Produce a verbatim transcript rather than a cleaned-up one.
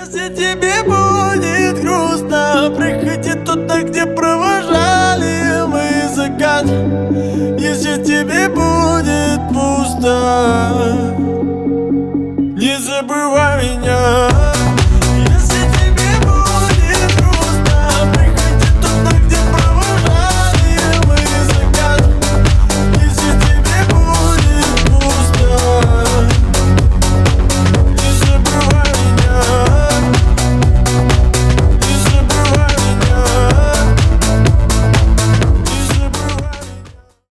Если тебе будет грустно, приходи туда, где провожали мы закат. Если тебе будет пусто, не забывай меня.